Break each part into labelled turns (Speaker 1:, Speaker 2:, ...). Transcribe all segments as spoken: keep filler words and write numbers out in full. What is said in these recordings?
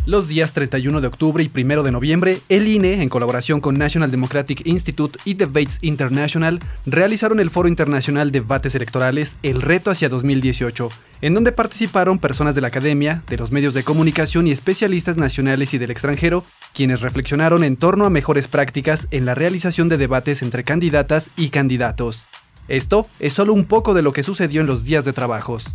Speaker 1: Los días treinta y uno de octubre y primero de noviembre, el I N E, en colaboración con National Democratic Institute y Debates International, realizaron el Foro Internacional de Debates Electorales El Reto hacia dos mil dieciocho, en donde participaron personas de la academia, de los medios de comunicación y especialistas nacionales y del extranjero, quienes reflexionaron en torno a mejores prácticas en la realización de debates entre candidatas y candidatos. Esto es solo un poco de lo que sucedió en los días de trabajos.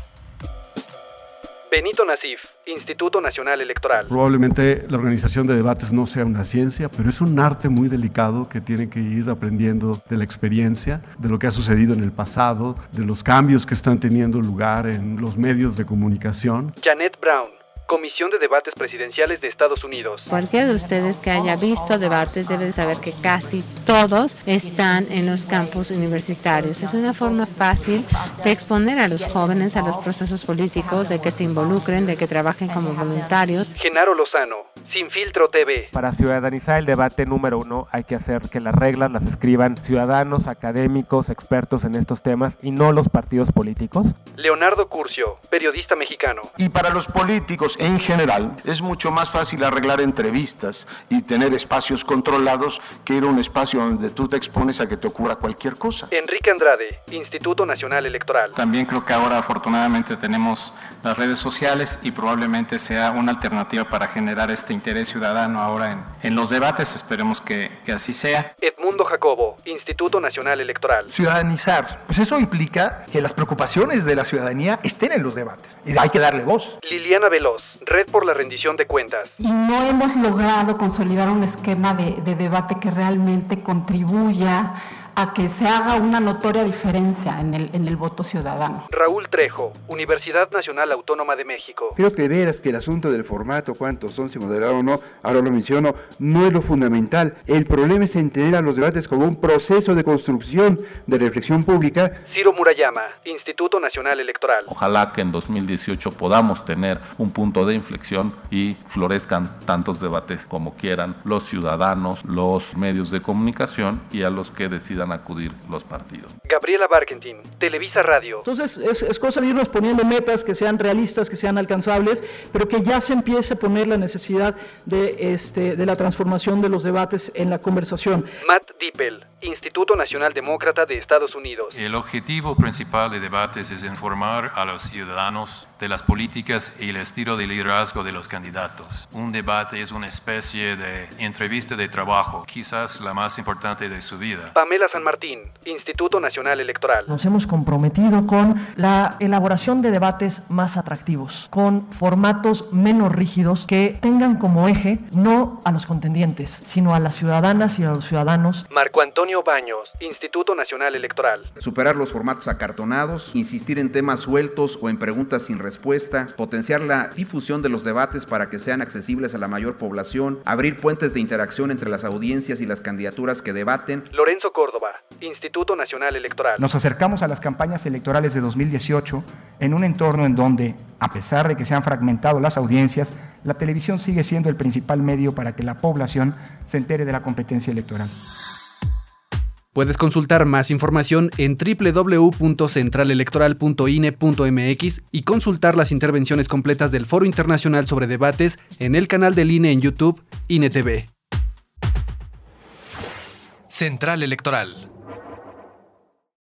Speaker 1: Benito Nasif, Instituto Nacional Electoral.
Speaker 2: Probablemente la organización de debates no sea una ciencia, pero es un arte muy delicado que tiene que ir aprendiendo de la experiencia, de lo que ha sucedido en el pasado, de los cambios que están teniendo lugar en los medios de comunicación.
Speaker 1: Janet Brown, Comisión de Debates Presidenciales de Estados Unidos.
Speaker 3: Cualquiera de ustedes que haya visto debates debe de saber que casi todos están en los campus universitarios. Es una forma fácil de exponer a los jóvenes a los procesos políticos, de que se involucren, de que trabajen como voluntarios.
Speaker 1: Genaro Lozano, Sin Filtro T V.
Speaker 4: Para ciudadanizar el debate número uno hay que hacer que las reglas las escriban ciudadanos, académicos, expertos en estos temas y no los partidos políticos.
Speaker 1: Leonardo Curcio, periodista mexicano.
Speaker 5: Y para los políticos en general, es mucho más fácil arreglar entrevistas y tener espacios controlados que ir a un espacio donde tú te expones a que te ocurra cualquier cosa.
Speaker 1: Enrique Andrade, Instituto Nacional Electoral.
Speaker 6: También creo que ahora afortunadamente tenemos las redes sociales y probablemente sea una alternativa para generar este interés ciudadano ahora en, en los debates. Esperemos que, que así sea.
Speaker 1: Edmundo Jacobo, Instituto Nacional Electoral.
Speaker 7: Ciudadanizar, pues eso implica que las preocupaciones de la ciudadanía estén en los debates y hay que darle voz.
Speaker 1: Liliana Veloz, Red por la Rendición de Cuentas.
Speaker 8: Y no hemos logrado consolidar un esquema de, de debate que realmente contribuya a que se haga una notoria diferencia en el, en el voto ciudadano.
Speaker 1: Raúl Trejo, Universidad Nacional Autónoma de México.
Speaker 9: Creo que de veras que el asunto del formato, cuántos son, si moderado o no, ahora lo menciono, no es lo fundamental. El problema es entender a los debates como un proceso de construcción de reflexión pública.
Speaker 1: Ciro Murayama, Instituto Nacional Electoral.
Speaker 10: Ojalá que en dos mil dieciocho podamos tener un punto de inflexión y florezcan tantos debates como quieran los ciudadanos, los medios de comunicación y a los que decidan acudir los partidos.
Speaker 1: Gabriela Barkentin, Televisa Radio.
Speaker 11: Entonces es, es cosa de irnos poniendo metas que sean realistas, que sean alcanzables, pero que ya se empiece a poner la necesidad de, este, de la transformación de los debates en la conversación.
Speaker 1: Matt Dippel, Instituto Nacional Demócrata de Estados Unidos.
Speaker 12: El objetivo principal de debates es informar a los ciudadanos de las políticas y el estilo de liderazgo de los candidatos. Un debate es una especie de entrevista de trabajo, quizás la más importante de su vida.
Speaker 1: Pamela San Martín, Instituto Nacional Electoral.
Speaker 13: Nos hemos comprometido con la elaboración de debates más atractivos, con formatos menos rígidos que tengan como eje no a los contendientes, sino a las ciudadanas y a los ciudadanos.
Speaker 1: Marco Antonio Baños, Instituto Nacional Electoral.
Speaker 14: Superar los formatos acartonados, insistir en temas sueltos o en preguntas sin respuesta, potenciar la difusión de los debates para que sean accesibles a la mayor población, abrir puentes de interacción entre las audiencias y las candidaturas que debaten.
Speaker 1: Lorenzo Córdoba, Instituto Nacional Electoral.
Speaker 15: Nos acercamos a las campañas electorales de dos mil dieciocho en un entorno en donde, a pesar de que se han fragmentado las audiencias, la televisión sigue siendo el principal medio para que la población se entere de la competencia electoral.
Speaker 1: Puedes consultar más información en doble u doble u doble u punto central electoral punto i n e punto m x y consultar las intervenciones completas del Foro Internacional sobre Debates en el canal del I N E en YouTube, I N E T V.
Speaker 16: Central Electoral.